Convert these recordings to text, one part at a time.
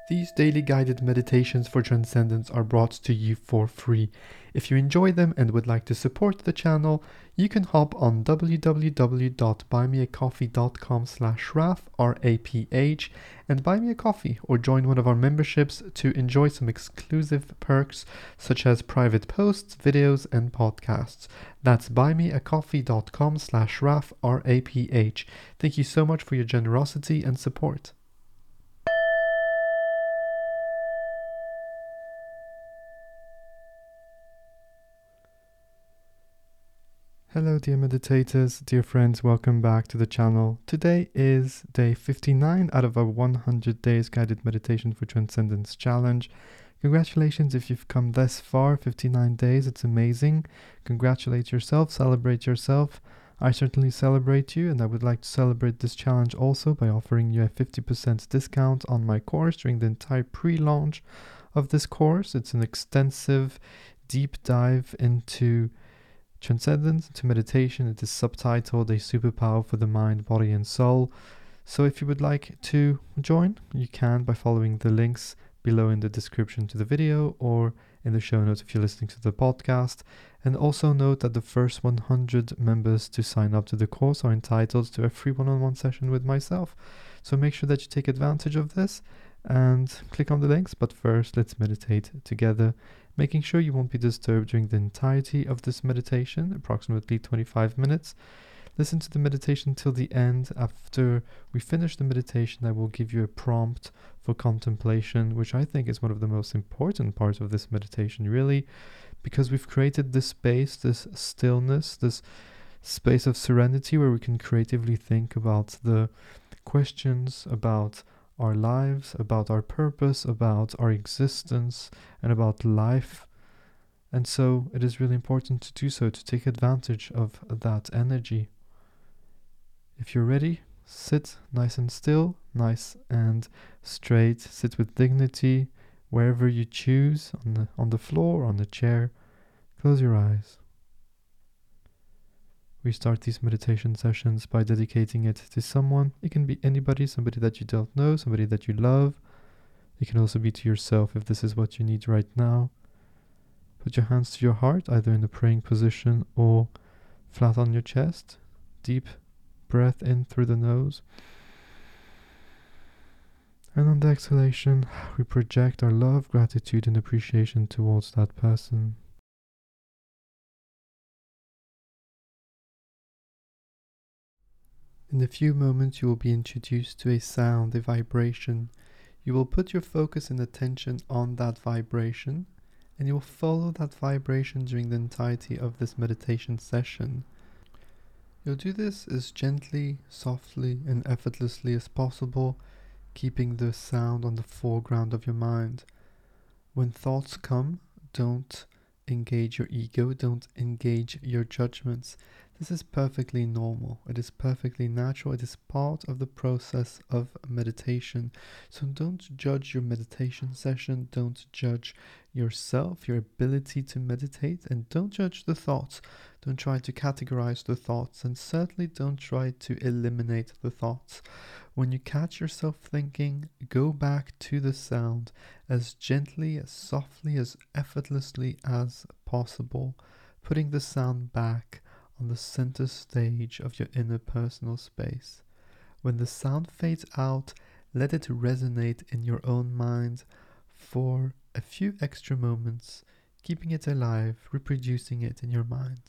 These daily guided meditations for transcendence are brought to you for free. If you enjoy them and would like to support the channel, you can hop on www.buymeacoffee.com/Raf, R-A-P-H, and buy me a coffee or join one of our memberships to enjoy some exclusive perks such as private posts, videos, and podcasts. That's buymeacoffee.com/Raf, R-A-P-H. Thank you so much for your generosity and support. Hello dear meditators, dear friends, welcome back to the channel. Today is day 59 out of our 100 days guided meditation for transcendence challenge. Congratulations if you've come this far, 59 days, it's amazing. Congratulate yourself, celebrate yourself. I certainly celebrate you, and I would like to celebrate this challenge also by offering you a 50% discount on my course during the entire pre-launch of this course. It's an extensive deep dive into transcendence, into meditation. It is subtitled A Superpower for the Mind, Body and Soul. So if you would like to join, you can by following the links below in the description to the video or in the show notes if you're listening to the podcast. And also note that the first 100 members to sign up to the course are entitled to a free one-on-one session with myself. So make sure that you take advantage of this and click on the links. But first, let's meditate together, making sure you won't be disturbed during the entirety of this meditation, approximately 25 minutes. Listen to the meditation till the end. After we finish the meditation, I will give you a prompt for contemplation, which I think is one of the most important parts of this meditation, really, because we've created this space, this stillness, this space of serenity where we can creatively think about the questions about our lives, about our purpose, about our existence, and about life. And so it is really important to do so, to take advantage of that energy. If you're ready, sit nice and still, nice and straight. Sit with dignity wherever you choose, on the floor, on the chair. Close your eyes. We start these meditation sessions by dedicating it to someone. It can be anybody, somebody that you don't know, somebody that you love. It can also be to yourself if this is what you need right now. Put your hands to your heart, either in the praying position or flat on your chest. Deep breath in through the nose. And on the exhalation, we project our love, gratitude, and appreciation towards that person. In a few moments, you will be introduced to a sound, a vibration. You will put your focus and attention on that vibration, and you will follow that vibration during the entirety of this meditation session. You'll do this as gently, softly, and effortlessly as possible, keeping the sound on the foreground of your mind. When thoughts come, don't engage your ego, don't engage your judgments. This is perfectly normal. It is perfectly natural. It is part of the process of meditation. So don't judge your meditation session. Don't judge yourself, your ability to meditate, and don't judge the thoughts. Don't try to categorize the thoughts, and certainly don't try to eliminate the thoughts. When you catch yourself thinking, go back to the sound as gently, as softly, as effortlessly as possible, putting the sound back on the center stage of your inner personal space. When the sound fades out, let it resonate in your own mind for a few extra moments, keeping it alive, reproducing it in your mind.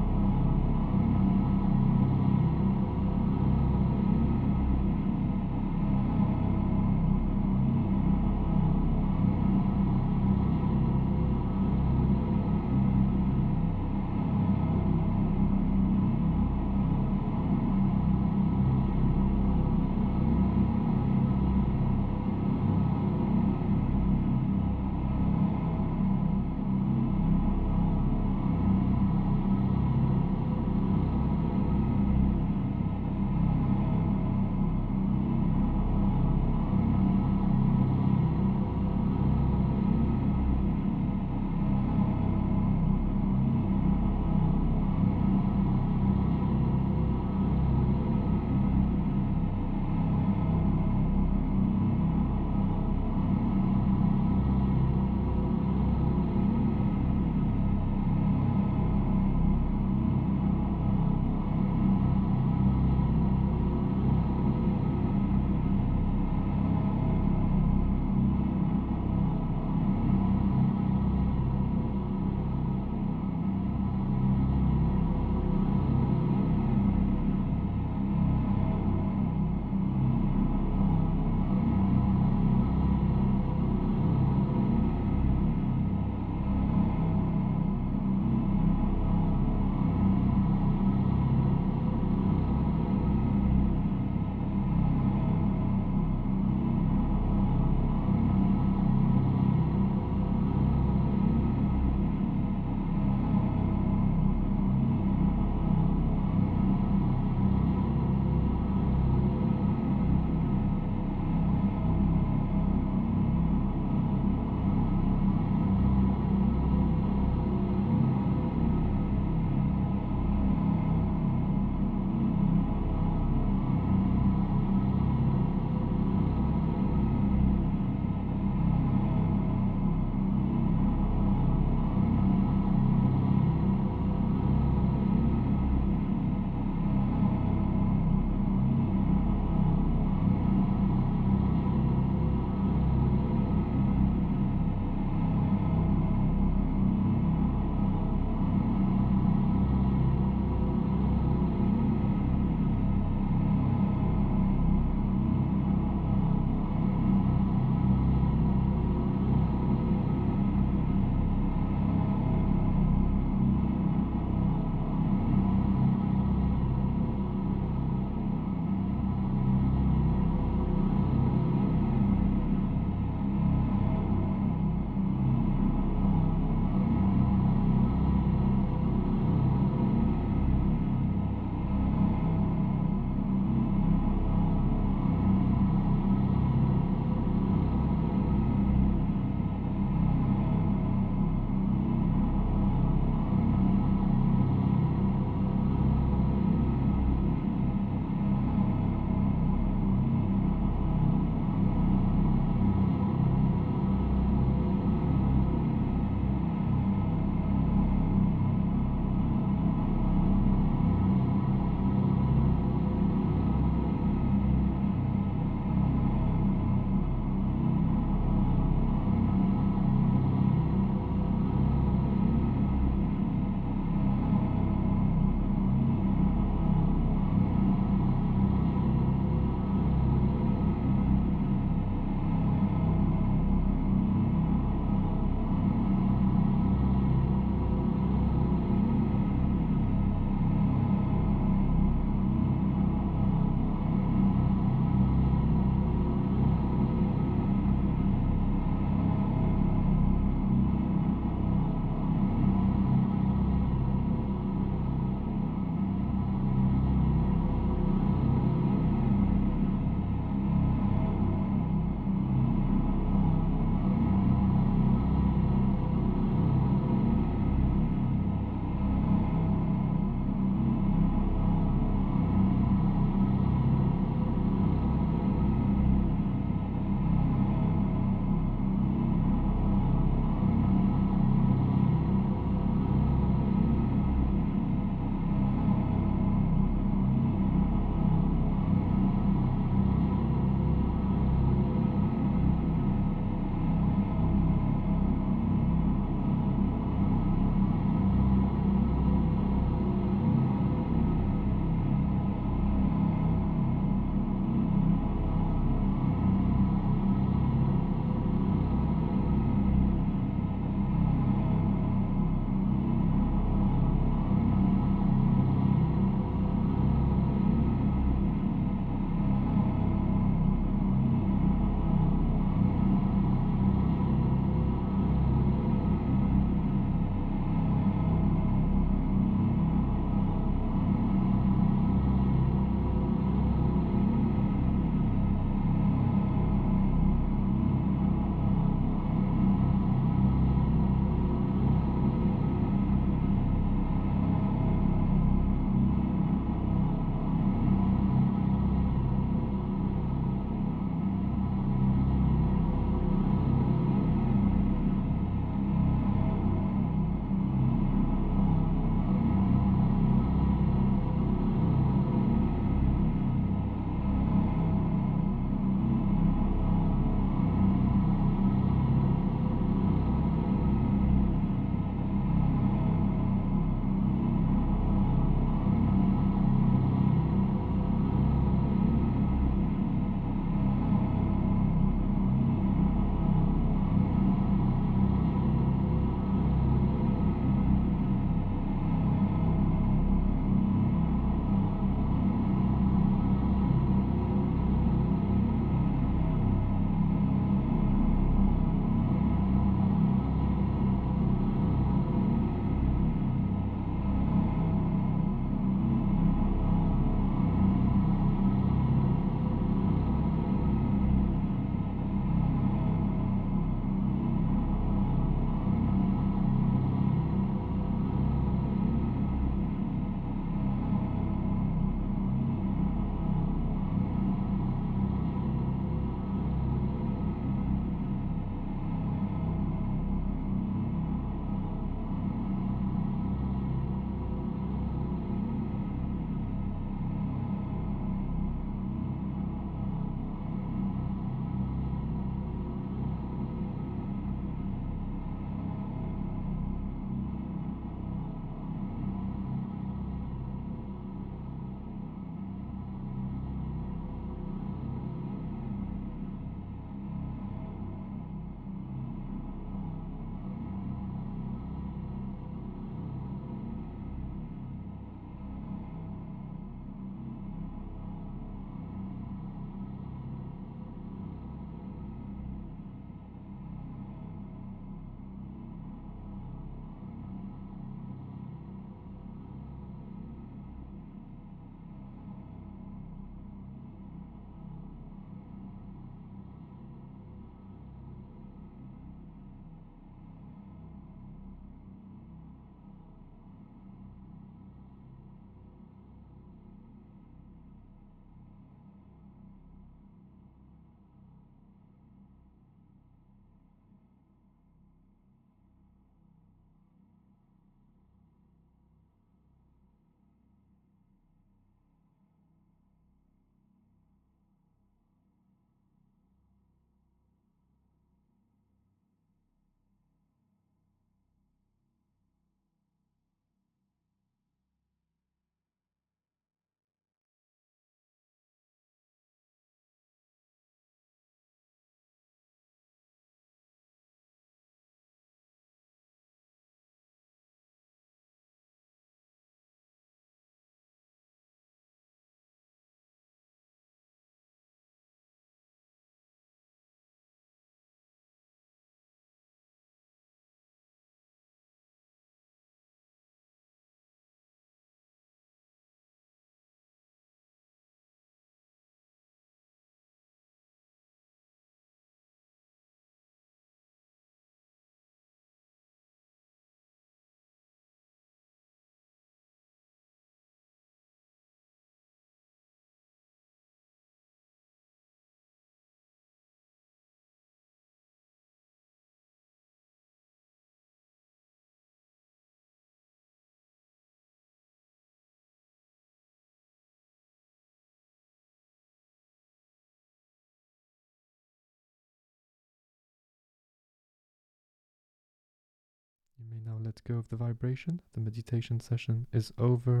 You may now let go of the vibration. The meditation session is over.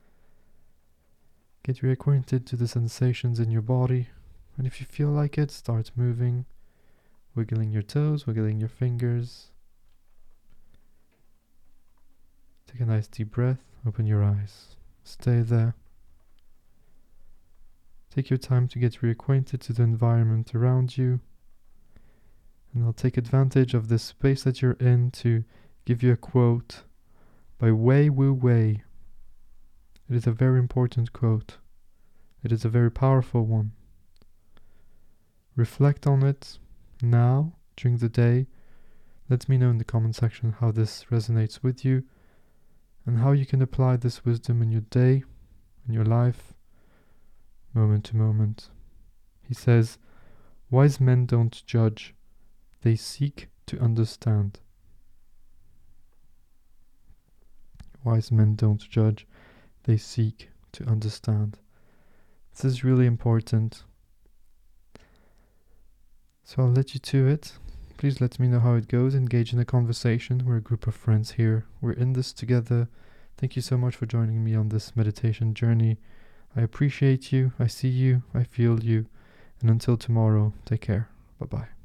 Get reacquainted to the sensations in your body, and if you feel like it, start moving, wiggling your toes, wiggling your fingers. Take a nice deep breath, open your eyes, stay there. Take your time to get reacquainted to the environment around you, and I'll take advantage of this space that you're in to give you a quote by Wei Wu Wei. It is a very important quote. It is a very powerful one. Reflect on it now, during the day. Let me know in the comment section how this resonates with you and how you can apply this wisdom in your day, in your life, moment to moment. He says, "Wise men don't judge, they seek to understand." Wise men don't judge, they seek to understand. This is really important. So I'll let you to it. Please let me know how it goes. Engage in a conversation. We're a group of friends here. We're in this together. Thank you so much for joining me on this meditation journey. I appreciate you. I see you. I feel you. And until tomorrow, take care. Bye-bye.